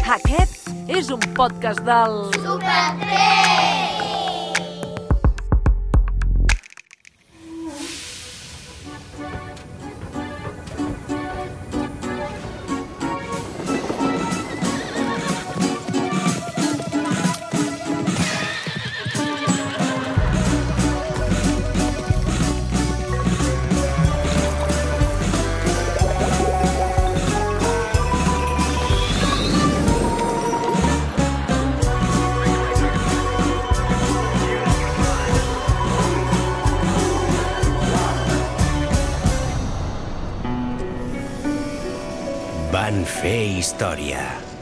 Aquest és un podcast del... Super 3! Van fer història.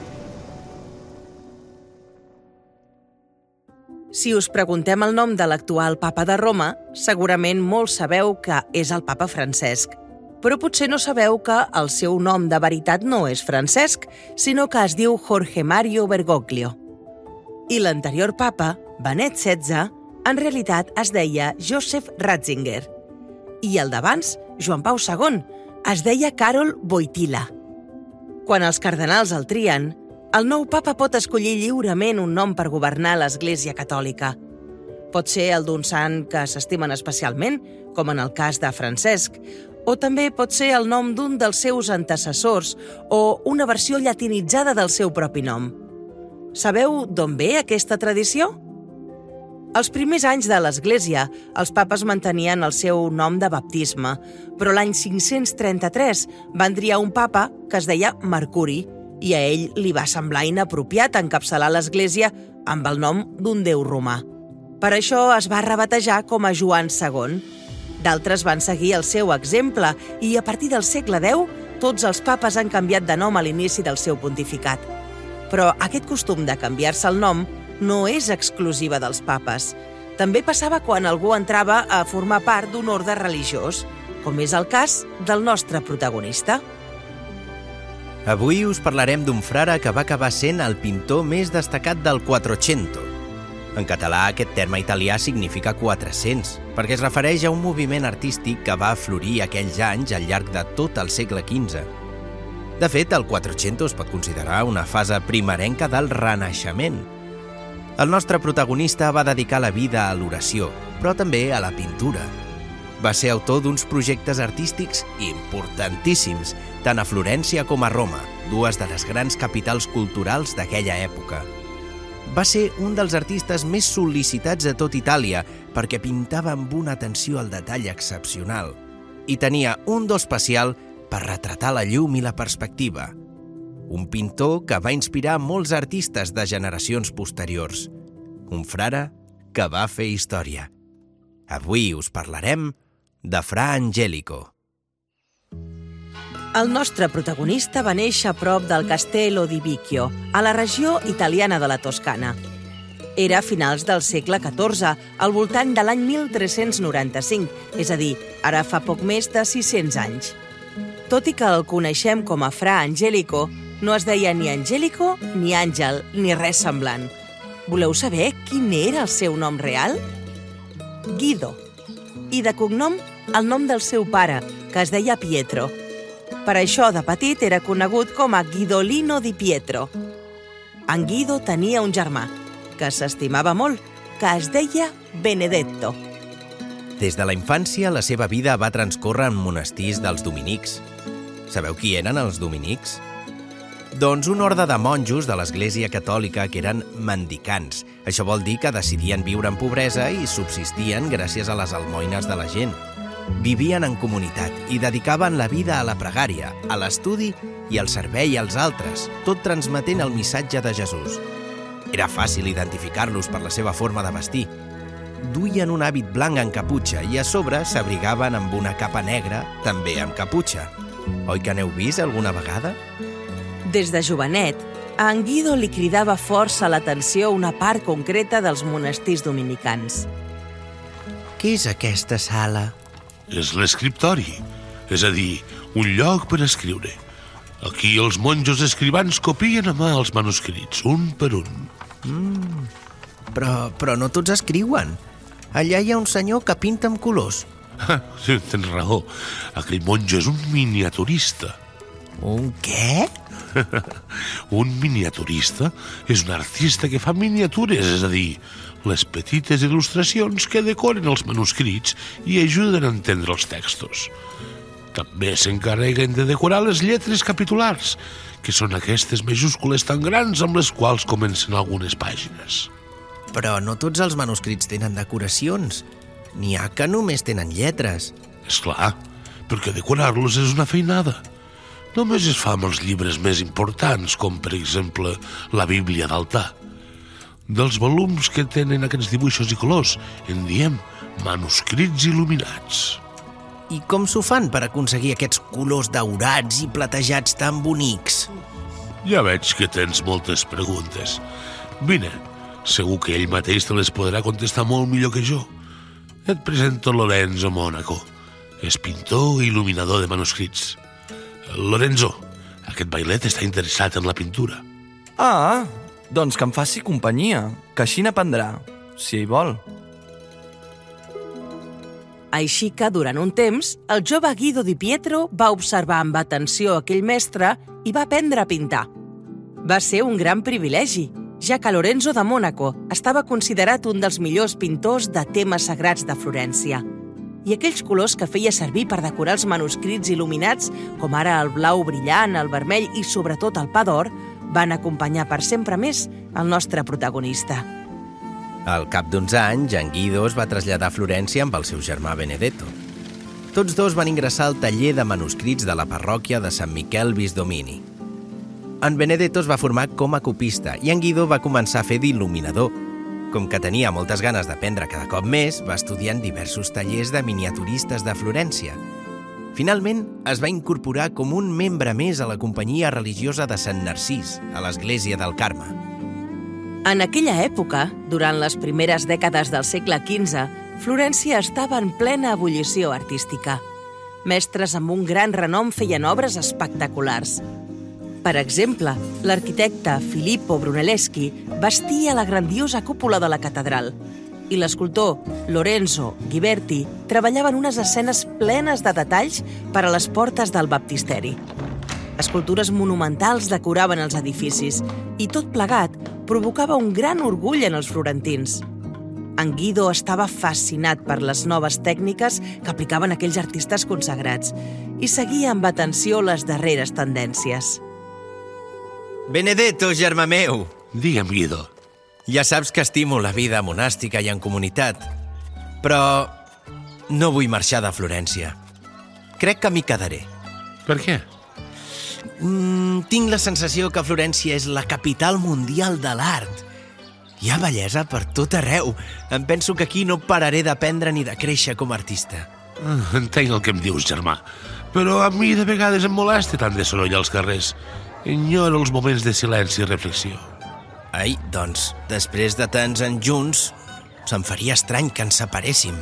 Si us preguntem el nom de l'actual papa de Roma, segurament molts sabeu que és el papa Francesc. Però potser no sabeu que el seu nom de veritat no és Francesc, sinó que es diu Jorge Mario Bergoglio. I l'anterior papa, Benet XVI, en realitat es deia Joseph Ratzinger. I el d'abans, Joan Pau II, es deia Karol Wojtyła. Quan els cardenals el trien, el nou papa pot escollir lliurement un nom per governar l'Església Catòlica. Pot ser el d'un sant que s'estimen especialment, com en el cas de Francesc, o també pot ser el nom d'un dels seus antecessors o una versió llatinitzada del seu propi nom. Sabeu d'on ve aquesta tradició? Els primers anys de l'Església, els papes mantenien el seu nom de baptisme, però l'any 533 van triar un papa que es deia Mercuri i a ell li va semblar inapropiat encapçalar l'Església amb el nom d'un déu romà. Per això es va rebatejar com a Joan II. D'altres van seguir el seu exemple i a partir del segle X tots els papes han canviat de nom a l'inici del seu pontificat. Però aquest costum de canviar-se el nom no és exclusiva dels papes. També passava quan algú entrava a formar part d'un orde religiós, com és el cas del nostre protagonista. Avui us parlarem d'un frare que va acabar sent el pintor més destacat del Quattrocento. En català, aquest terme italià significa 400, perquè es refereix a un moviment artístic que va florir aquells anys al llarg de tot el segle XV. De fet, el Quattrocento es pot considerar una fase primerenca del Renaixement. El nostre protagonista va dedicar la vida a l'oració, però també a la pintura. Va ser autor d'uns projectes artístics importantíssims, tant a Florència com a Roma, dues de les grans capitals culturals d'aquella època. Va ser un dels artistes més sol·licitats de tot Itàlia perquè pintava amb una atenció al detall excepcional i tenia un do especial per retratar la llum i la perspectiva. Un pintor que va inspirar molts artistes de generacions posteriors. Un frare que va fer història. Avui us parlarem de Fra Angelico. El nostre protagonista va néixer a prop del Castello di Vicchio, a la regió italiana de la Toscana. Era a finals del segle XIV, al voltant de l'any 1395, és a dir, ara fa poc més de 600 anys. Tot i que el coneixem com a Fra Angelico, no es deia ni Angelico, ni Àngel, ni res semblant. Voleu saber quin era el seu nom real? Guido. I de cognom, el nom del seu pare, que es deia Pietro. Per això, de petit, era conegut com a Guidolino di Pietro. En Guido tenia un germà, que s'estimava molt, que es deia Benedetto. Des de la infància, la seva vida va transcórrer en monestirs dels dominics. Sabeu qui eren els dominics? Doncs un orde de monjos de l'Església Catòlica que eren mendicants. Això vol dir que decidien viure en pobresa i subsistien gràcies a les almoines de la gent. Vivien en comunitat i dedicaven la vida a la pregària, a l'estudi i al servei als altres, tot transmetent el missatge de Jesús. Era fàcil identificar-los per la seva forma de vestir. Duien un hàbit blanc amb caputxa i a sobre s'abrigaven amb una capa negra, també amb caputxa. Oi que n'heu vist alguna vegada? Des de jovenet, a en Guido li cridava força l'atenció una part concreta dels monestirs dominicans. Què és aquesta sala? És l'escriptori, és a dir, un lloc per escriure. Aquí els monjos escrivans copien a mà els manuscrits, un per un. Però no tots escriuen. Allà hi ha un senyor que pinta amb colors. Sí, tens raó. Aquell monjo és un miniaturista. Un què? Un miniaturista és un artista que fa miniatures, és a dir, les petites il·lustracions que decoren els manuscrits i ajuden a entendre els textos. També s'encarreguen de decorar les lletres capitulars, que són aquestes majúscules tan grans amb les quals comencen algunes pàgines. Però no tots els manuscrits tenen decoracions. N'hi ha que només tenen lletres. És clar, perquè decorar-los és una feinada. Només es fa amb els llibres més importants, com per exemple la Bíblia d'altar. Dels volums que tenen aquests dibuixos i colors en diem manuscrits il·luminats. I com s'ho fan per aconseguir aquests colors daurats i platejats tan bonics? Ja veig que tens moltes preguntes. Vine, segur que ell mateix te les podrà contestar molt millor que jo. Et presento Lorenzo Mónaco. És pintor i il·luminador de manuscrits. Lorenzo, aquest bailet està interessat en la pintura. Ah, doncs que em faci companyia, que així n'aprendrà, si ell vol. Així que, durant un temps, el jove Guido Di Pietro va observar amb atenció aquell mestre i va aprendre a pintar. Va ser un gran privilegi, ja que Lorenzo de Mónaco estava considerat un dels millors pintors de temes sagrats de Florència. I aquells colors que feia servir per decorar els manuscrits il·luminats, com ara el blau brillant, el vermell i sobretot el pa d'or, van acompanyar per sempre més el nostre protagonista. Al cap d'uns anys, en Guido es va traslladar a Florència amb el seu germà Benedetto. Tots dos van ingressar al taller de manuscrits de la parròquia de Sant Miquel Visdomini. En Benedetto es va formar com a copista i en Guido va començar a fer d'il·luminador. Com que tenia moltes ganes d'aprendre cada cop més, va estudiar en diversos tallers de miniaturistes de Florència. Finalment, es va incorporar com un membre més a la companyia religiosa de Sant Narcís, a l'església del Carme. En aquella època, durant les primeres dècades del segle XV, Florència estava en plena ebullició artística. Mestres amb un gran renom feien obres espectaculars. Per exemple, l'arquitecte Filippo Brunelleschi vestia la grandiosa cúpula de la catedral i l'escultor Lorenzo Ghiberti treballava en unes escenes plenes de detalls per a les portes del baptisteri. Escultures monumentals decoraven els edificis i tot plegat provocava un gran orgull en els florentins. En Guido estava fascinat per les noves tècniques que aplicaven aquells artistes consagrats i seguia amb atenció les darreres tendències. Benedetto, germà meu! Digue'm, Guido. Ja saps que estimo la vida monàstica i en comunitat, però no vull marxar de Florència. Crec que m'hi quedaré. Per què? Tinc la sensació que Florència és la capital mundial de l'art. Hi ha bellesa per tot arreu. Em penso que aquí no pararé d'aprendre ni de créixer com a artista. Entenc el que em dius, germà. Però a mi de vegades em molesta tant de soroll als carrers. Enyoro els moments de silenci i reflexió. Ai, doncs, després de tants anys junts, se'm faria estrany que ens separéssim.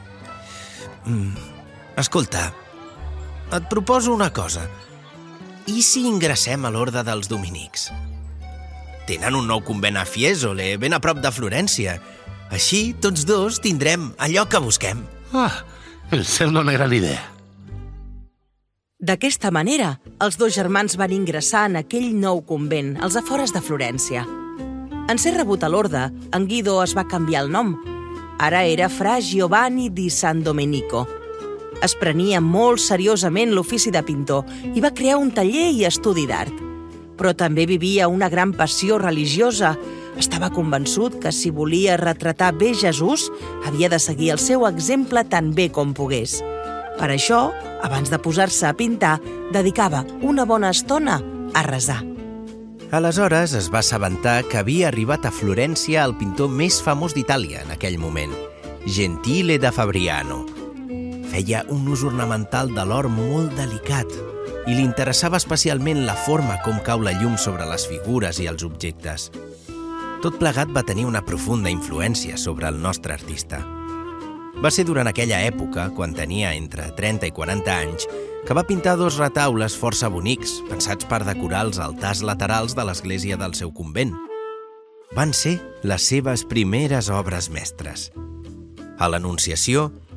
Escolta, et proposo una cosa. I si ingressem a l'Orde dels Dominics? Tenen un nou convent a Fiesole, ben a prop de Florència. Així, tots dos tindrem allò que busquem. Em sembla una gran idea. D'aquesta manera, els dos germans van ingressar en aquell nou convent, als afores de Florència. En ser rebut a l'orde, en Guido es va canviar el nom. Ara era Fra Giovanni di San Domenico. Es prenia molt seriosament l'ofici de pintor i va crear un taller i estudi d'art. Però també vivia una gran passió religiosa. Estava convençut que si volia retratar bé Jesús, havia de seguir el seu exemple tan bé com pogués. Per això, abans de posar-se a pintar, dedicava una bona estona a resar. Aleshores es va assabentar que havia arribat a Florència el pintor més famós d'Itàlia en aquell moment, Gentile da Fabriano. Feia un ús ornamental de l'or molt delicat i li interessava especialment la forma com cau la llum sobre les figures i els objectes. Tot plegat va tenir una profunda influència sobre el nostre artista. Va ser durant aquella època, quan tenia entre 30 i 40 anys, que va pintar 2 retaules força bonics, pensats per decorar els altars laterals de l'església del seu convent. Van ser les seves primeres obres mestres. A l'Anunciació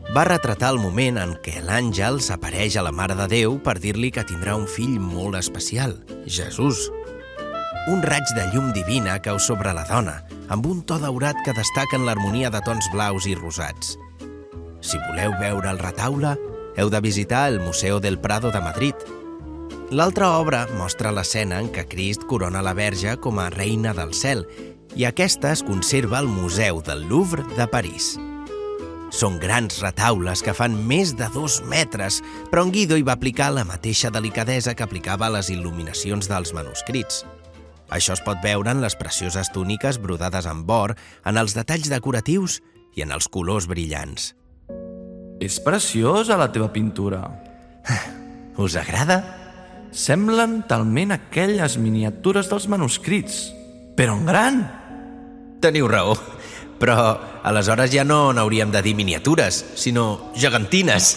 va retratar el moment en què l'àngel s'apareix a la Mare de Déu per dir-li que tindrà un fill molt especial, Jesús. Un raig de llum divina cau sobre la dona, amb un to daurat que destaca en l'harmonia de tons blaus i rosats. Si voleu veure el retaule, heu de visitar el Museu del Prado de Madrid. L'altra obra mostra l'escena en què Crist corona la Verge com a reina del cel i aquesta es conserva al Museu del Louvre de París. Són grans retaules que fan més de 2 metres, però en Guido hi va aplicar la mateixa delicadesa que aplicava a les il·luminacions dels manuscrits. Això es pot veure en les precioses túniques brodades amb or, en els detalls decoratius i en els colors brillants. És preciosa la teva pintura. Us agrada? Semblen talment aquelles miniatures dels manuscrits, però en gran. Teniu raó, però aleshores ja no n'hauríem de dir miniatures, sinó gegantines.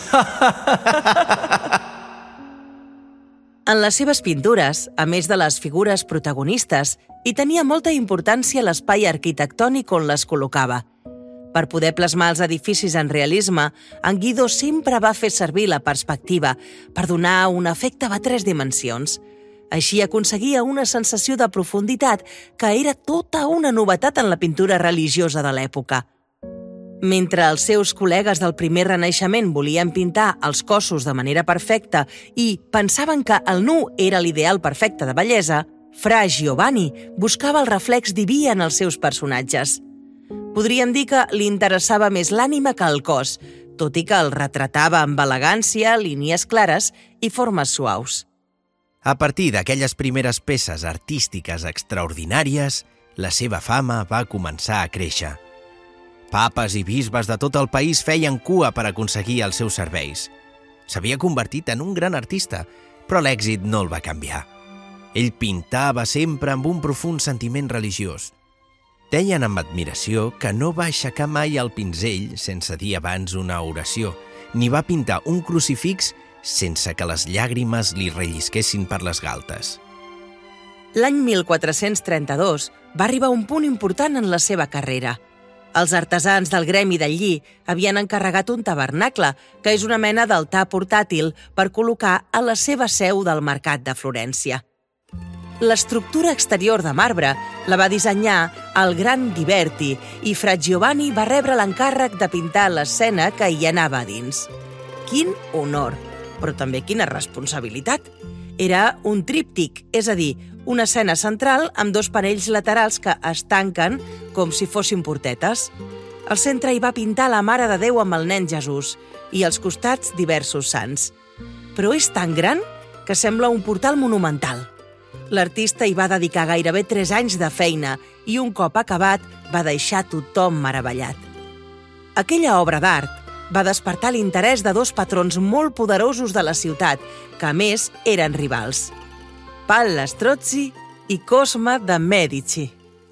En les seves pintures, a més de les figures protagonistes, hi tenia molta importància l'espai arquitectònic on les col·locava. Per poder plasmar els edificis en realisme, en Guido sempre va fer servir la perspectiva per donar un efecte de 3 dimensions. Així aconseguia una sensació de profunditat que era tota una novetat en la pintura religiosa de l'època. Mentre els seus col·legues del primer Renaixement volien pintar els cossos de manera perfecta i pensaven que el nu era l'ideal perfecte de bellesa, Fra Giovanni buscava el reflex diví en els seus personatges. Podríem dir que li interessava més l'ànima que el cos, tot i que el retratava amb elegància, línies clares i formes suaus. A partir d'aquelles primeres peces artístiques extraordinàries, la seva fama va començar a créixer. Papes i bisbes de tot el país feien cua per aconseguir els seus serveis. S'havia convertit en un gran artista, però l'èxit no el va canviar. Ell pintava sempre amb un profund sentiment religiós. Deien amb admiració que no va aixecar mai el pinzell sense dir abans una oració, ni va pintar un crucifix sense que les llàgrimes li rellisquessin per les galtes. L'any 1432 va arribar un punt important en la seva carrera. Els artesans del gremi del lli havien encarregat un tabernacle, que és una mena d'altar portàtil per col·locar a la seva seu del mercat de Florència. L'estructura exterior de marbre la va dissenyar el gran Ghiberti i Fra Giovanni va rebre l'encàrrec de pintar l'escena que hi anava a dins. Quin honor, però també quina responsabilitat! Era un tríptic, és a dir, una escena central amb 2 panells laterals que es tanquen com si fossin portetes. Al centre hi va pintar la Mare de Déu amb el nen Jesús i als costats diversos sants. Però és tan gran que sembla un portal monumental. L'artista hi va dedicar gairebé 3 anys de feina i un cop acabat va deixar tothom meravellat. Aquella obra d'art va despertar l'interès de 2 patrons molt poderosos de la ciutat, que a més eren rivals. Palla Strozzi i Cosme de Mèdici.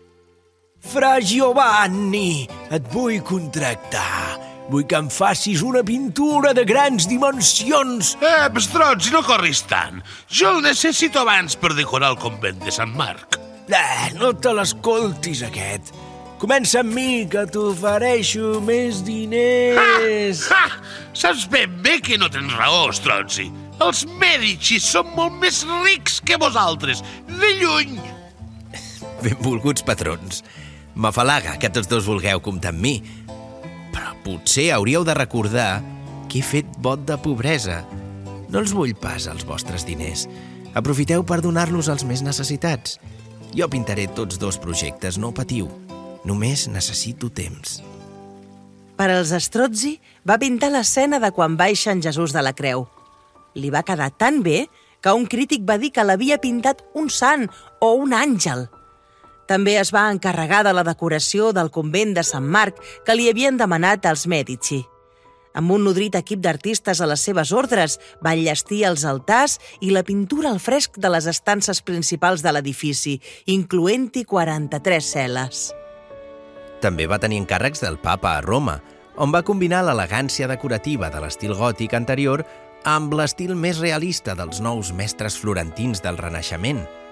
Fra Giovanni, et vull contractar. Vull que em facis una pintura de grans dimensions. Strozzi, no corris tant. Jo el necessito abans per decorar el convent de Sant Marc. No te l'escoltis, aquest. Comença amb mi, que t'ofereixo més diners. Saps ben bé que no tens raó, Strozzi. Els Mèdici són molt més rics que vosaltres, de lluny. Benvolguts patrons. M'afalaga que tots 2 vulgueu comptar amb mi. Però potser hauríeu de recordar que he fet vot de pobresa. No els vull pas els vostres diners. Aprofiteu per donar-los als més necessitats. Jo pintaré tots 2 projectes, no patiu. Només necessito temps. Per als Strozzi va pintar l'escena de quan baixa en Jesús de la creu. Li va quedar tan bé que un crític va dir que l'havia pintat un sant o un àngel. També es va encarregar de la decoració del convent de Sant Marc que li havien demanat als Mèdici. Amb un nodrit equip d'artistes a les seves ordres, va enllestir els altars i la pintura al fresc de les estances principals de l'edifici, incloent-hi 43 cel·les. També va tenir encàrrecs del papa a Roma, on va combinar l'elegància decorativa de l'estil gòtic anterior amb l'estil més realista dels nous mestres florentins del Renaixement.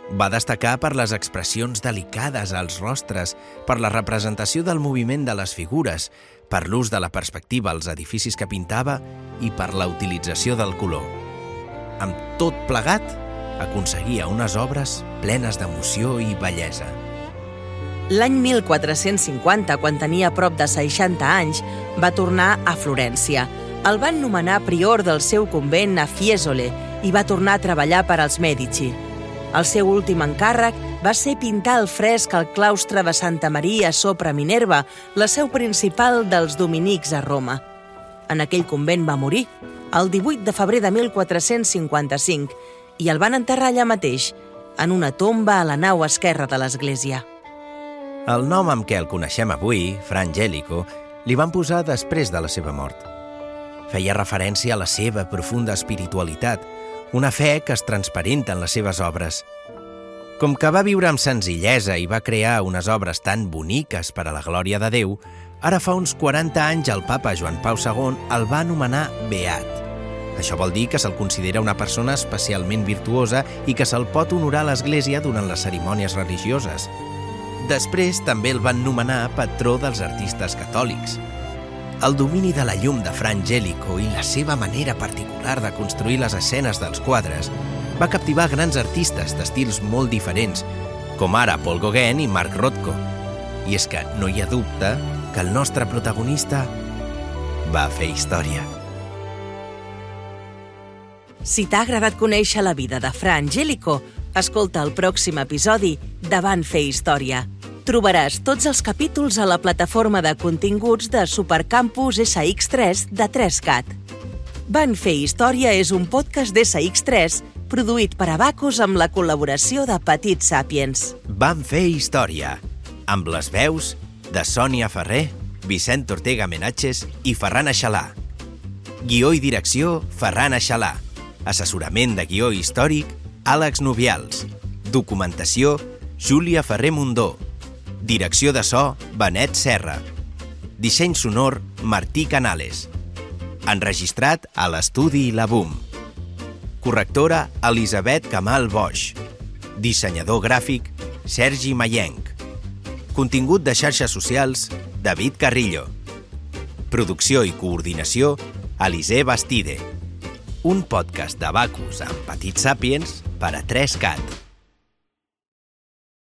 Va destacar per les expressions delicades als rostres, per la representació del moviment de les figures, per l'ús de la perspectiva als edificis que pintava i per la utilització del color. Amb tot plegat, aconseguia unes obres plenes d'emoció i bellesa. L'any 1450, quan tenia prop de 60 anys, va tornar a Florència. El van nomenar prior del seu convent a Fiesole i va tornar a treballar per als Medici. El seu últim encàrrec va ser pintar el fresc al claustre de Santa Maria sopra Minerva, la seu principal dels dominics a Roma. En aquell convent va morir, el 18 de febrer de 1455, i el van enterrar allà mateix, en una tomba a la nau esquerra de l'església. El nom amb què el coneixem avui, Fra Angelico, li van posar després de la seva mort. Feia referència a la seva profunda espiritualitat, una fe que es transparenta en les seves obres. Com que va viure amb senzillesa i va crear unes obres tan boniques per a la glòria de Déu, ara fa uns 40 anys el papa Joan Pau II el va anomenar beat. Això vol dir que se'l considera una persona especialment virtuosa i que se'l pot honorar a l'Església durant les cerimònies religioses. Després també el van nomenar patró dels artistes catòlics. El domini de la llum de Fra Angelico i la seva manera particular de construir les escenes dels quadres va captivar grans artistes d'estils molt diferents, com ara Paul Gauguin i Mark Rothko. I és que no hi ha dubte que el nostre protagonista va fer història. Si t'ha agradat conèixer la vida de Fra Angelico, escolta el pròxim episodi de Van fer història. Trobaràs tots els capítols a la plataforma de continguts de Supercampus SX3 de 3CAT. Van fer història és un podcast d'SX3 produït per Abacus amb la col·laboració de Petit Sapiens. Van fer història, amb les veus de Sònia Ferrer, Vicent Ortega Menaches i Ferran Aixalà. Guió i direcció, Ferran Aixalà. Assessorament de guió històric, Àlex Nubials. Documentació, Júlia Ferrer Mundó. Direcció de so, Benet Serra. Disseny sonor, Martí Canales. Enregistrat a l'estudi La Boom. Correctora, Elisabet Camal Boix. Dissenyador gràfic, Sergi Mayenc. Contingut de xarxes socials, David Carrillo. Producció i coordinació, Elisé Bastide. Un podcast d'Abacus amb Petit Sapiens per a 3CAT.